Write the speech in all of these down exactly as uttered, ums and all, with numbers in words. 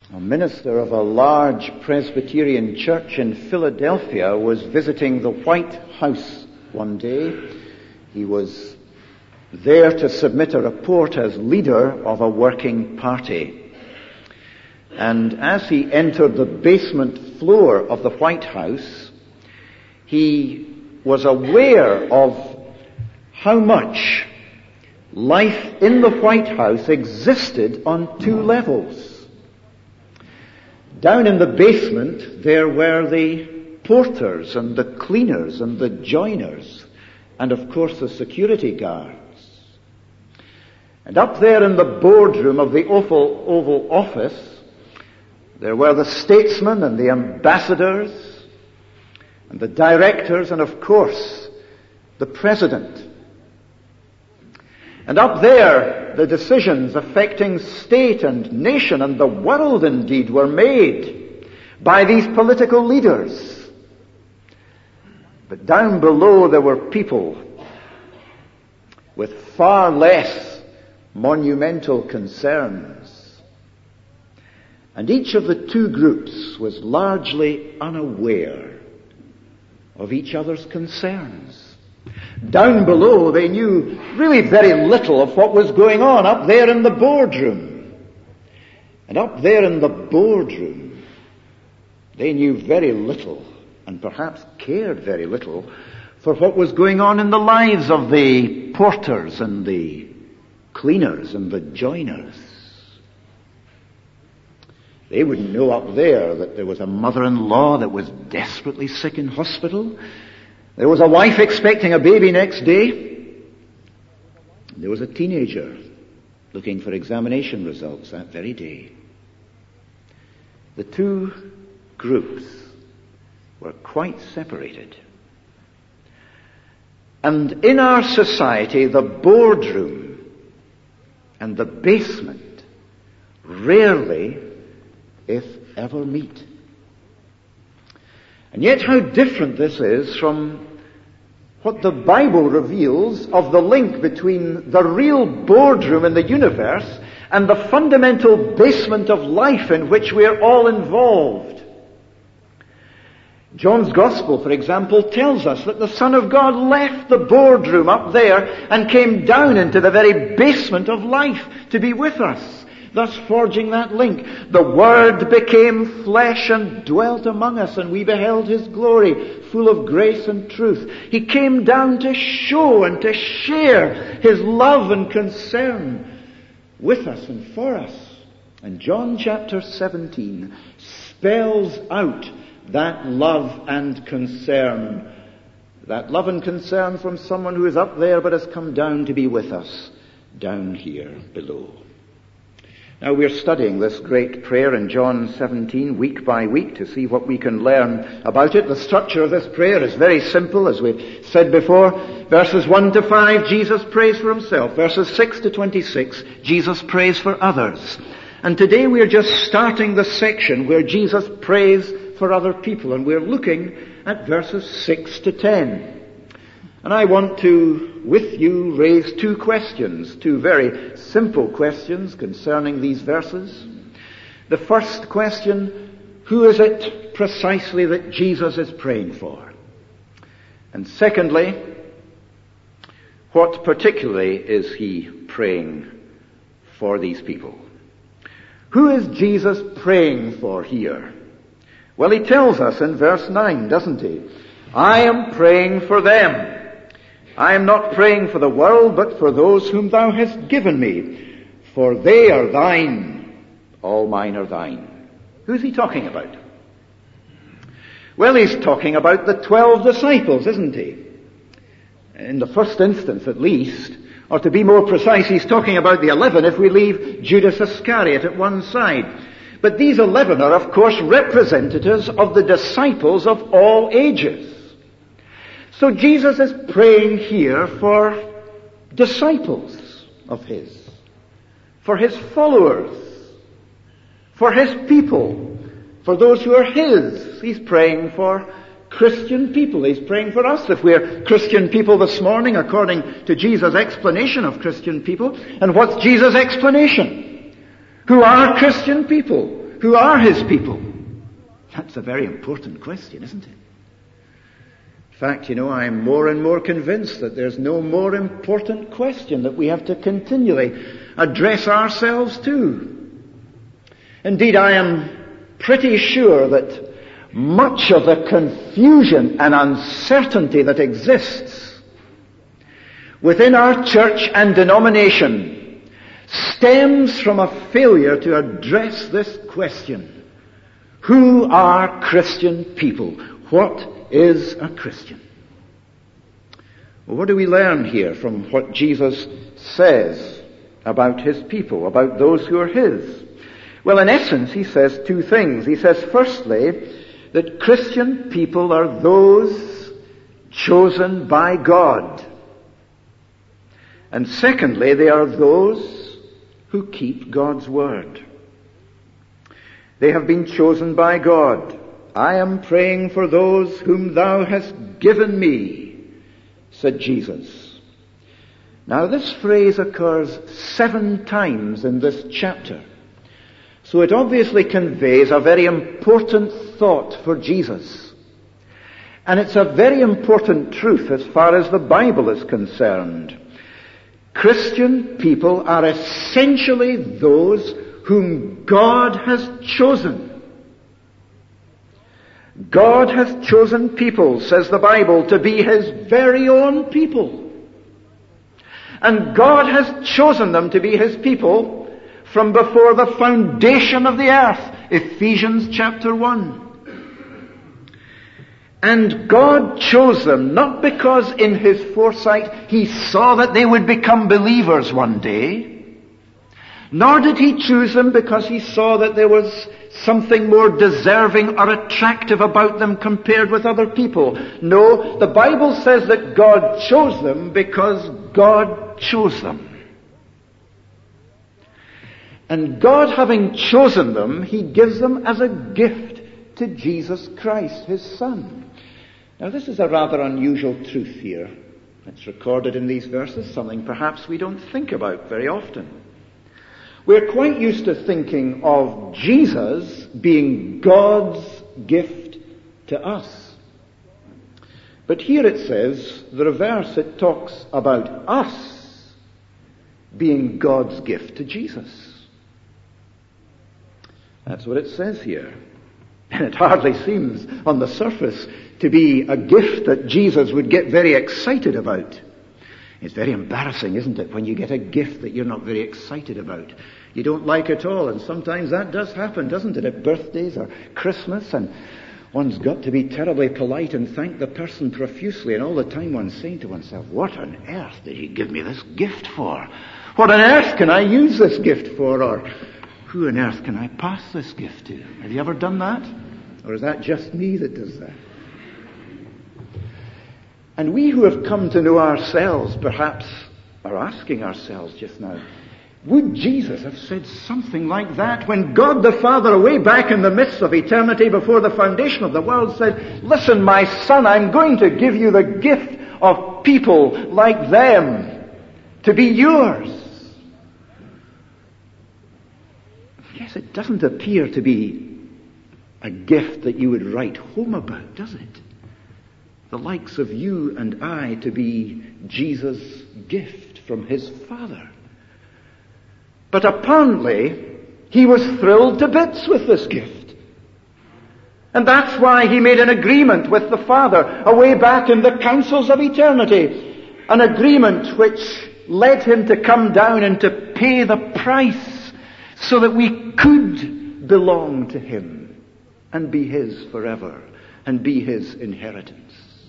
A minister of a large Presbyterian church in Philadelphia was visiting the White House one day. He was there to submit a report as leader of a working party. And as he entered the basement floor of the White House, he was aware of how much life in the White House existed on two levels. Down in the basement, there were the porters and the cleaners and the joiners, and of course the security guards. And up there in the boardroom of the Oval, Oval Office, there were the statesmen and the ambassadors and the directors and of course the president. And up there, the decisions affecting state and nation and the world indeed were made by these political leaders. But down below there were people with far less monumental concerns. And each of the two groups was largely unaware of each other's concerns. Down below, they knew really very little of what was going on up there in the boardroom. And up there in the boardroom, they knew very little, and perhaps cared very little, for what was going on in the lives of the porters and the cleaners and the joiners. They wouldn't know up there that there was a mother-in-law that was desperately sick in hospital. There was a wife expecting a baby next day. There was a teenager looking for examination results that very day. The two groups were quite separated. And in our society, the boardroom and the basement rarely, if ever, meet. And yet how different this is from what the Bible reveals of the link between the real boardroom in the universe and the fundamental basement of life in which we are all involved. John's Gospel, for example, tells us that the Son of God left the boardroom up there and came down into the very basement of life to be with us, thus forging that link. The Word became flesh and dwelt among us, and we beheld His glory, full of grace and truth. He came down to show and to share His love and concern with us and for us. And John chapter seventeen spells out that love and concern. That love and concern from someone who is up there but has come down to be with us down here below. Now we're studying this great prayer in John seventeen week by week to see what we can learn about it. The structure of this prayer is very simple, as we've said before. Verses one to five, Jesus prays for himself. Verses six to twenty-six, Jesus prays for others. And today we're just starting the section where Jesus prays for other people, and we're looking at verses six to ten. And I want to, with you, raise two questions, two very simple questions concerning these verses. The first question, who is it precisely that Jesus is praying for? And secondly, what particularly is he praying for these people? Who is Jesus praying for here? Well, he tells us in verse nine, doesn't he? I am praying for them. I am not praying for the world, but for those whom thou hast given me. For they are thine. All mine are thine. Who's he talking about? Well, he's talking about the twelve disciples, isn't he? In the first instance, at least. Or to be more precise, he's talking about the eleven if we leave Judas Iscariot at one side. But these eleven are, of course, representatives of the disciples of all ages. So Jesus is praying here for disciples of his, for his followers, for his people, for those who are his. He's praying for Christian people. He's praying for us if we're Christian people this morning according to Jesus' explanation of Christian people. And what's Jesus' explanation? Who are Christian people? Who are his people? That's a very important question, isn't it? In fact, you know, I am more and more convinced that there's no more important question that we have to continually address ourselves to. Indeed, I am pretty sure that much of the confusion and uncertainty that exists within our church and denomination stems from a failure to address this question. Who are Christian people? What is a Christian? Well, what do we learn here from what Jesus says about his people, about those who are his? Well, in essence, he says two things. He says, firstly, that Christian people are those chosen by God. And secondly, they are those who keep God's word. They have been chosen by God. I am praying for those whom thou hast given me, said Jesus. Now this phrase occurs seven times in this chapter. So it obviously conveys a very important thought for Jesus. And it's a very important truth as far as the Bible is concerned. Christian people are essentially those whom God has chosen. God has chosen people, says the Bible, to be his very own people. And God has chosen them to be his people from before the foundation of the earth. Ephesians chapter one. And God chose them not because in his foresight he saw that they would become believers one day, nor did he choose them because he saw that there was something more deserving or attractive about them compared with other people. No, the Bible says that God chose them because God chose them. And God having chosen them, he gives them as a gift to Jesus Christ, his Son. Now this is a rather unusual truth here. It's recorded in these verses, something perhaps we don't think about very often. We're quite used to thinking of Jesus being God's gift to us. But here it says, the reverse, it talks about us being God's gift to Jesus. That's what it says here. And it hardly seems on the surface to be a gift that Jesus would get very excited about. It's very embarrassing, isn't it, when you get a gift that you're not very excited about. You don't like at all, and sometimes that does happen, doesn't it, at birthdays or Christmas, and one's got to be terribly polite and thank the person profusely, and all the time one's saying to oneself, what on earth did he give me this gift for? What on earth can I use this gift for? Or who on earth can I pass this gift to? Have you ever done that? Or is that just me that does that? And we who have come to know ourselves perhaps are asking ourselves just now, would Jesus have said something like that when God the Father, way back in the midst of eternity before the foundation of the world, said, listen, my son, I'm going to give you the gift of people like them to be yours. Yes, it doesn't appear to be a gift that you would write home about, does it? The likes of you and I to be Jesus' gift from his Father. But apparently, he was thrilled to bits with this gift. And that's why he made an agreement with the Father, away back in the councils of eternity. An agreement which led him to come down and to pay the price so that we could belong to him and be his forever and be his inheritance.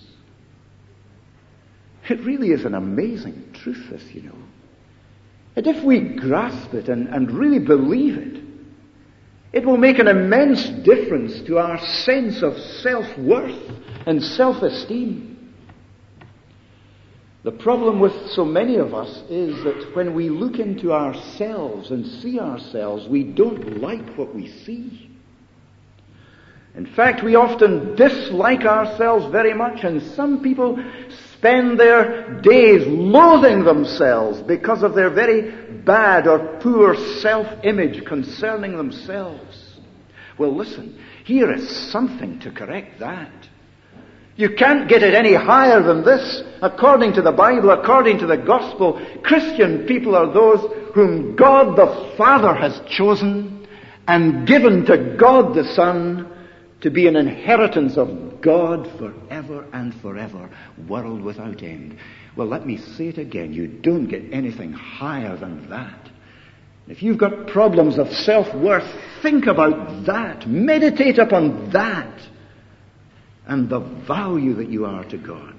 It really is an amazing truth, this, you know. And if we grasp it and, and really believe it, it will make an immense difference to our sense of self-worth and self-esteem. The problem with so many of us is that when we look into ourselves and see ourselves, we don't like what we see. In fact, we often dislike ourselves very much, and some people spend their days loathing themselves because of their very bad or poor self-image concerning themselves. Well, listen, here is something to correct that. You can't get it any higher than this. According to the Bible, according to the gospel, Christian people are those whom God the Father has chosen and given to God the Son to be an inheritance of God forever and forever, world without end. Well, let me say it again. You don't get anything higher than that. If you've got problems of self-worth, think about that. Meditate upon that. And the value that you are to God.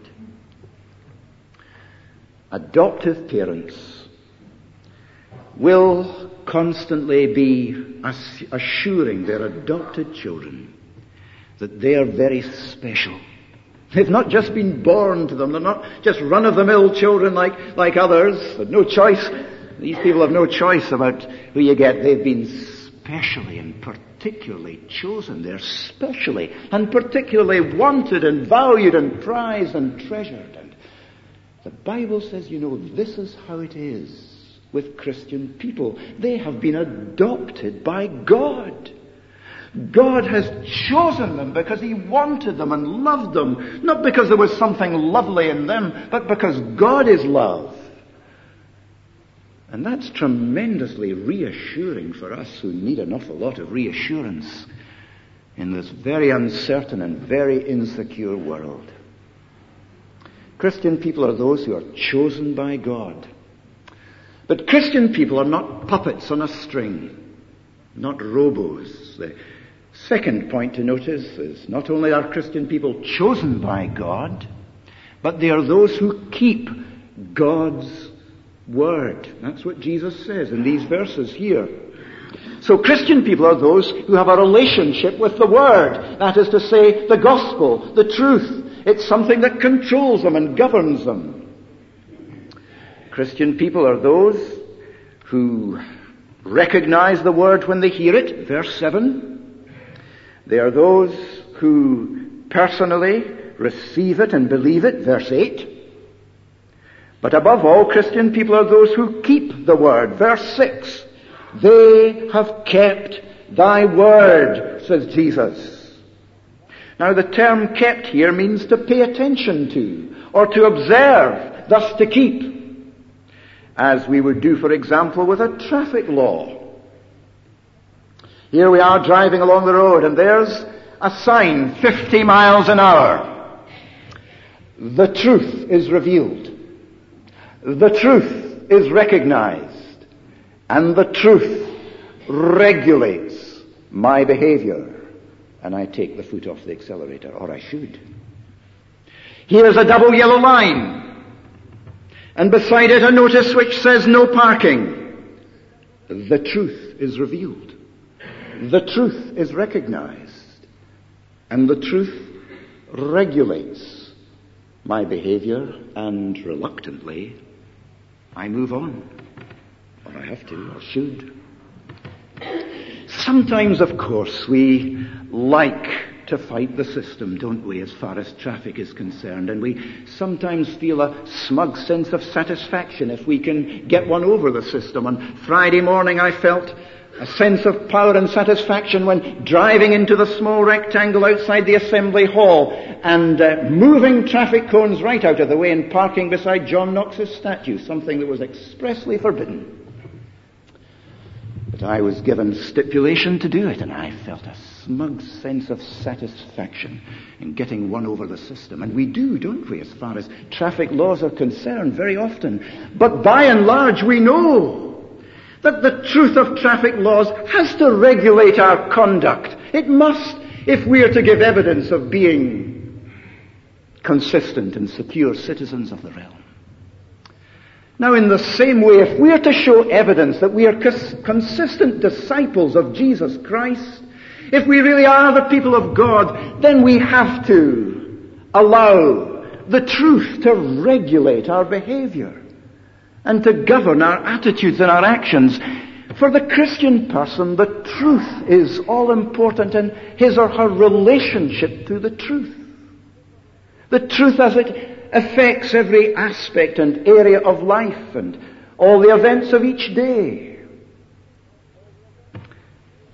Adoptive parents will constantly be assuring their adopted children that they are very special. They've not just been born to them. They're not just run-of-the-mill children like, like others. They've no choice. These people have no choice about who you get. They've been specially and particularly chosen. They're specially and particularly wanted and valued and prized and treasured. And the Bible says, you know, this is how it is with Christian people. They have been adopted by God. God has chosen them because He wanted them and loved them. Not because there was something lovely in them, but because God is love. And that's tremendously reassuring for us who need an awful lot of reassurance in this very uncertain and very insecure world. Christian people are those who are chosen by God. But Christian people are not puppets on a string, not robos. The second point to notice is not only are Christian people chosen by God, but they are those who keep God's Word. That's what Jesus says in these verses here. So Christian people are those who have a relationship with the Word. That is to say, the gospel, the truth. It's something that controls them and governs them. Christian people are those who recognize the Word when they hear it. Verse seven. They are those who personally receive it and believe it. Verse eight. But above all, Christian people are those who keep the Word. Verse six. They have kept thy word, says Jesus. Now the term kept here means to pay attention to, or to observe, thus to keep. As we would do, for example, with a traffic law. Here we are driving along the road and there's a sign, fifty miles an hour. The truth is revealed. The truth is recognized, and the truth regulates my behavior, and I take the foot off the accelerator, or I should. Here's a double yellow line, and beside it a notice which says no parking. The truth is revealed. The truth is recognized, and the truth regulates my behavior, and reluctantly I move on. Or I have to, or should. Sometimes, of course, we like to fight the system, don't we, as far as traffic is concerned. And we sometimes feel a smug sense of satisfaction if we can get one over the system. On Friday morning I felt a sense of power and satisfaction when driving into the small rectangle outside the assembly hall and uh, moving traffic cones right out of the way and parking beside John Knox's statue, something that was expressly forbidden. But I was given stipulation to do it, and I felt a smug sense of satisfaction in getting one over the system. And we do, don't we, as far as traffic laws are concerned, very often. But by and large we know that the truth of traffic laws has to regulate our conduct. It must, if we are to give evidence of being consistent and secure citizens of the realm. Now, in the same way, if we are to show evidence that we are cons- consistent disciples of Jesus Christ, if we really are the people of God, then we have to allow the truth to regulate our behavior and to govern our attitudes and our actions. For the Christian person, the truth is all important in his or her relationship to the truth. The truth as it affects every aspect and area of life and all the events of each day.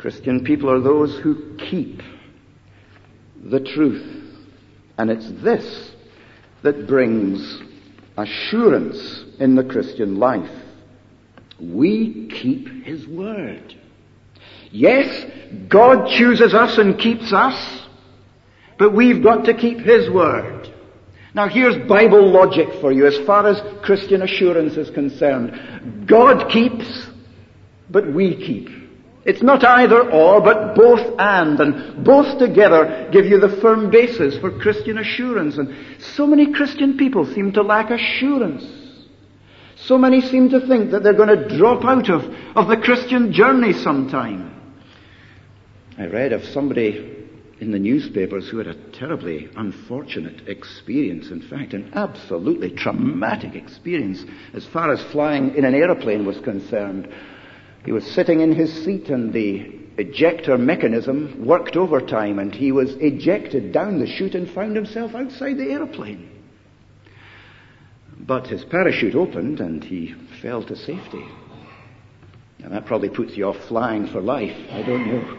Christian people are those who keep the truth. And it's this that brings assurance in the Christian life. We keep His word. Yes, God chooses us and keeps us, but we've got to keep His word. Now here's Bible logic for you as far as Christian assurance is concerned. God keeps, but we keep. It's not either or, but both and. And both together give you the firm basis for Christian assurance. And so many Christian people seem to lack assurance. So many seem to think that they're going to drop out of, of the Christian journey sometime. I read of somebody in the newspapers who had a terribly unfortunate experience. In fact, an absolutely traumatic experience as far as flying in an airplane was concerned. He was sitting in his seat and the ejector mechanism worked overtime and he was ejected down the chute and found himself outside the airplane. But his parachute opened and he fell to safety. Now that probably puts you off flying for life. I don't know.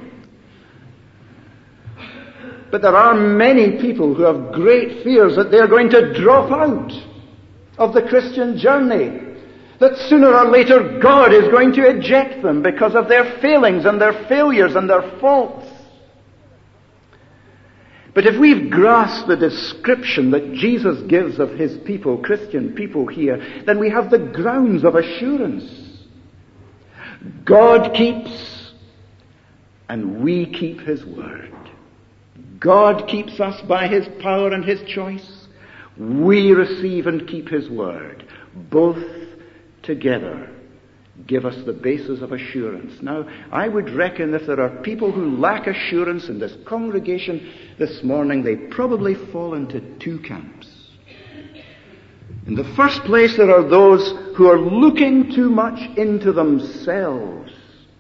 But there are many people who have great fears that they're going to drop out of the Christian journey. That sooner or later God is going to eject them because of their failings and their failures and their faults. But if we've grasped the description that Jesus gives of His people, Christian people here, then we have the grounds of assurance. God keeps, and we keep His word. God keeps us by His power and His choice. We receive and keep His word. Both together give us the basis of assurance. Now, I would reckon if there are people who lack assurance in this congregation this morning, they probably fall into two camps. In the first place, there are those who are looking too much into themselves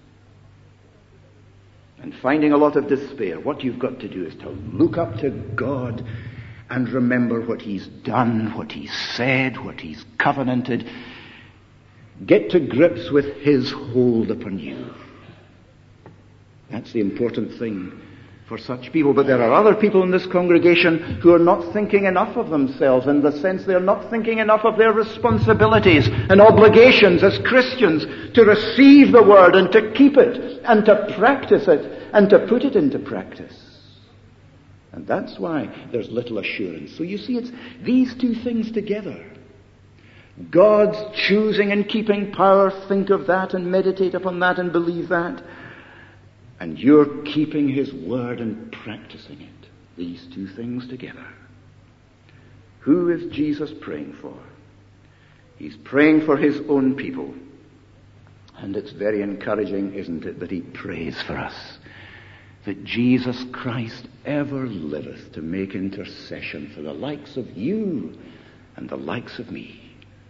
and finding a lot of despair. What you've got to do is to look up to God and remember what He's done, what He's said, what He's covenanted. Get to grips with His hold upon you. That's the important thing for such people. But there are other people in this congregation who are not thinking enough of themselves, in the sense they are not thinking enough of their responsibilities and obligations as Christians to receive the word and to keep it and to practice it and to put it into practice. And that's why there's little assurance. So you see, it's these two things together. God's choosing and keeping power, think of that and meditate upon that and believe that. And you're keeping His word and practicing it. These two things together. Who is Jesus praying for? He's praying for His own people. And it's very encouraging, isn't it, that He prays for us. That Jesus Christ ever liveth to make intercession for the likes of you and the likes of me.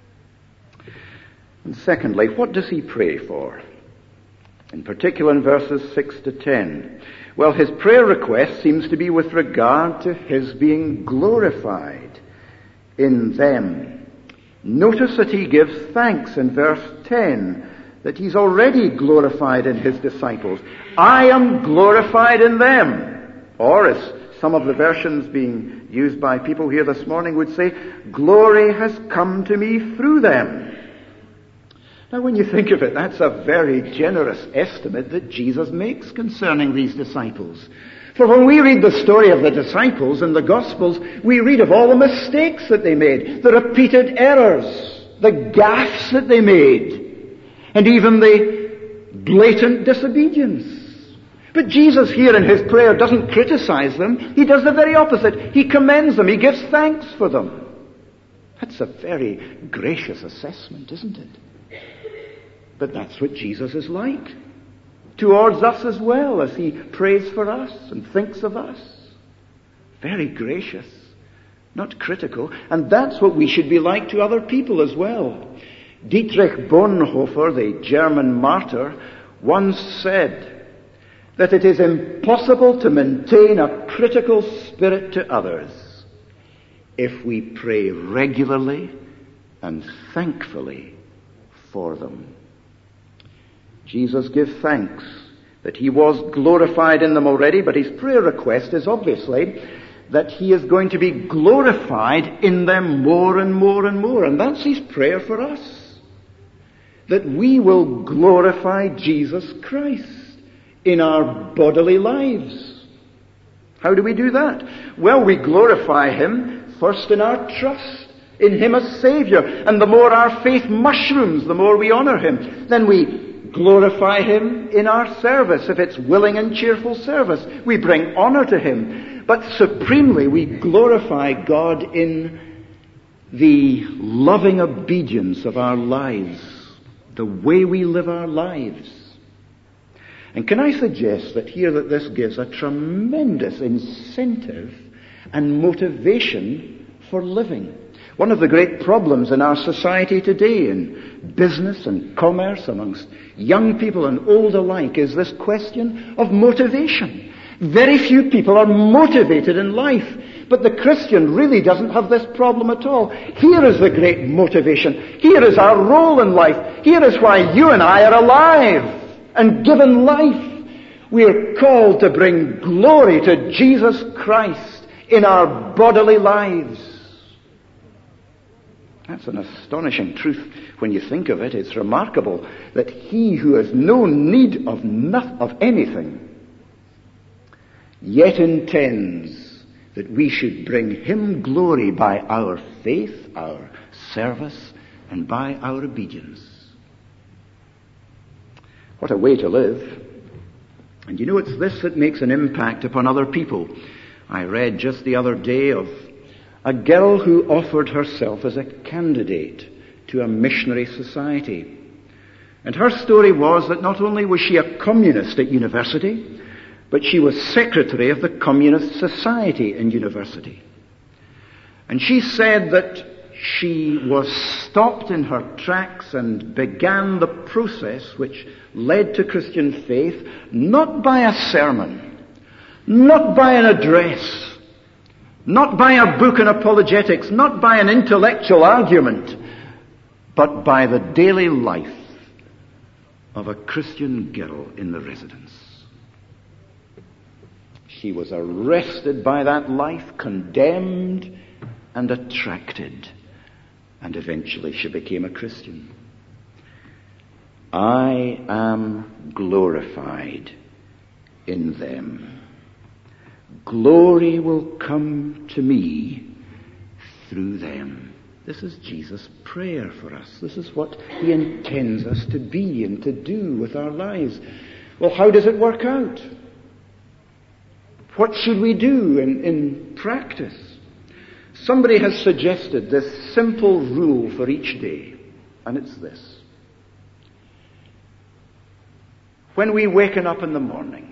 And secondly, what does He pray for? In particular in verses six to ten. Well, His prayer request seems to be with regard to His being glorified in them. Notice that He gives thanks in verse ten, that He's already glorified in His disciples. I am glorified in them. Or, as some of the versions being used by people here this morning would say, glory has come to me through them. Now, when you think of it, that's a very generous estimate that Jesus makes concerning these disciples. For when we read the story of the disciples in the Gospels, we read of all the mistakes that they made, the repeated errors, the gaffes that they made, and even the blatant disobedience. But Jesus here in His prayer doesn't criticize them. He does the very opposite. He commends them. He gives thanks for them. That's a very gracious assessment, isn't it? But that's what Jesus is like towards us as well, as He prays for us and thinks of us. Very gracious, not critical. And that's what we should be like to other people as well. Dietrich Bonhoeffer, the German martyr, once said that it is impossible to maintain a critical spirit to others if we pray regularly and thankfully for them. Jesus gives thanks that he was glorified in them already, but his prayer request is obviously that he is going to be glorified in them more and more and more. And that's his prayer for us, that we will glorify Jesus Christ in our bodily lives. How do we do that? Well, we glorify him first in our trust in him as Savior. And the more our faith mushrooms, the more we honor him. Then we glorify him in our service. If it's willing and cheerful service, we bring honor to him. But supremely, we glorify God in the loving obedience of our lives, the way we live our lives. And can I suggest that here that this gives a tremendous incentive and motivation for living. One of the great problems in our society today, in business and commerce, amongst young people and old alike, is this question of motivation. Very few people are motivated in life, but the Christian really doesn't have this problem at all. Here is the great motivation. Here is our role in life. Here is why you and I are alive and given life. We are called to bring glory to Jesus Christ in our bodily lives. That's an astonishing truth when you think of it. It's remarkable that he who has no need of nothing, of anything, yet intends that we should bring him glory by our faith, our service, and by our obedience. What a way to live. And you know, it's this that makes an impact upon other people. I read just the other day of a girl who offered herself as a candidate to a missionary society. And her story was that not only was she a communist at university, but she was secretary of the Communist Society in university. And she said that she was stopped in her tracks and began the process which led to Christian faith, not by a sermon, not by an address, not by a book on apologetics, not by an intellectual argument, but by the daily life of a Christian girl in the residence. She was arrested by that life, condemned and attracted, and eventually she became a Christian. I am glorified in them. Glory will come to me through them. This is Jesus' prayer for us. This is what he intends us to be and to do with our lives. Well, how does it work out? What should we do in, in practice? Somebody has suggested this simple rule for each day, and it's this. When we waken up in the morning,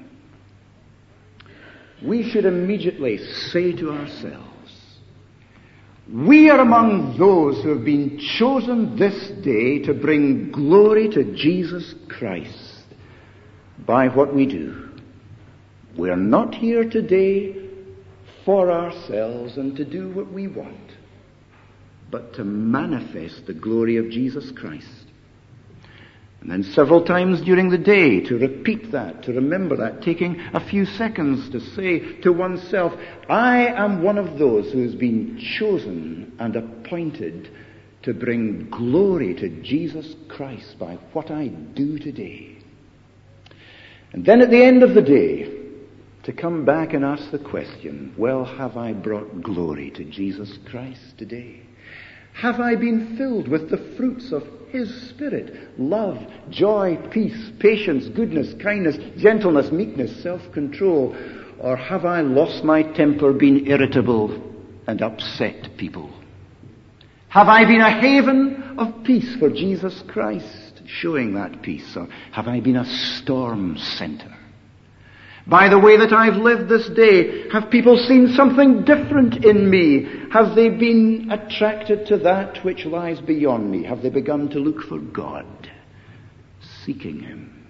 we should immediately say to ourselves, we are among those who have been chosen this day to bring glory to Jesus Christ by what we do. We are not here today for ourselves and to do what we want, but to manifest the glory of Jesus Christ. And then several times during the day to repeat that, to remember that, taking a few seconds to say to oneself, I am one of those who has been chosen and appointed to bring glory to Jesus Christ by what I do today. And then at the end of the day, to come back and ask the question, well, have I brought glory to Jesus Christ today? Have I been filled with the fruits of his Spirit? Love, joy, peace, patience, goodness, kindness, gentleness, meekness, self-control. Or have I lost my temper, been irritable, and upset people? Have I been a haven of peace for Jesus Christ, showing that peace? Or have I been a storm center? By the way that I've lived this day, have people seen something different in me? Have they been attracted to that which lies beyond me? Have they begun to look for God, seeking him?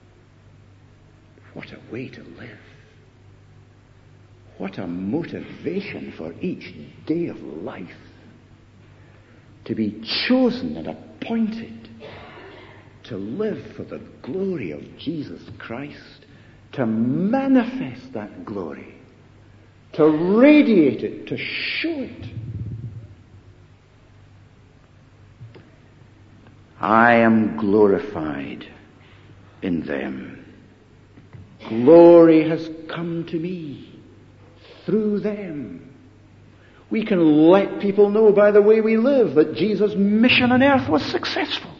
What a way to live. What a motivation for each day of life. To be chosen and appointed to live for the glory of Jesus Christ to manifest that glory, to radiate it, to show it. I am glorified in them. Glory has come to me through them. We can let people know by the way we live that Jesus' mission on earth was successful.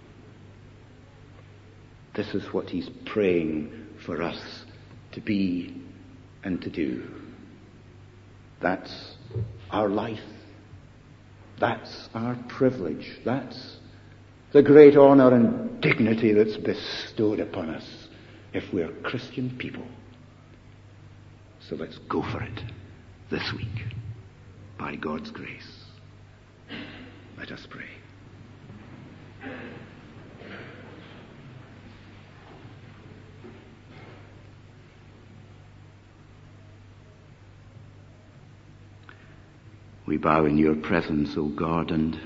This is what he's praying for us to be and to do. That's our life. That's our privilege. That's the great honor and dignity that's bestowed upon us if we're Christian people. So let's go for it this week, by God's grace. Let us pray. We bow in your presence, O God, and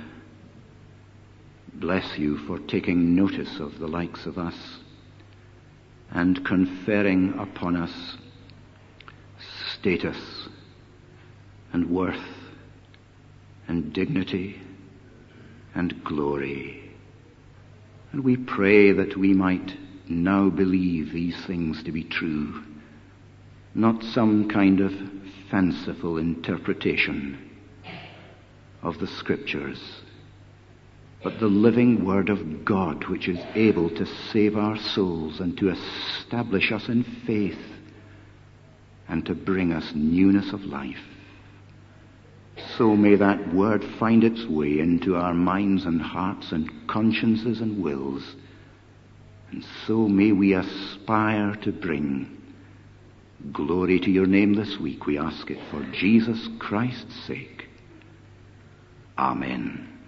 bless you for taking notice of the likes of us and conferring upon us status and worth and dignity and glory. And we pray that we might now believe these things to be true, not some kind of fanciful interpretation of the Scriptures, but the living Word of God, which is able to save our souls and to establish us in faith and to bring us newness of life. So may that Word find its way into our minds and hearts and consciences and wills, and so may we aspire to bring glory to your name this week. We ask it for Jesus Christ's sake. Amen.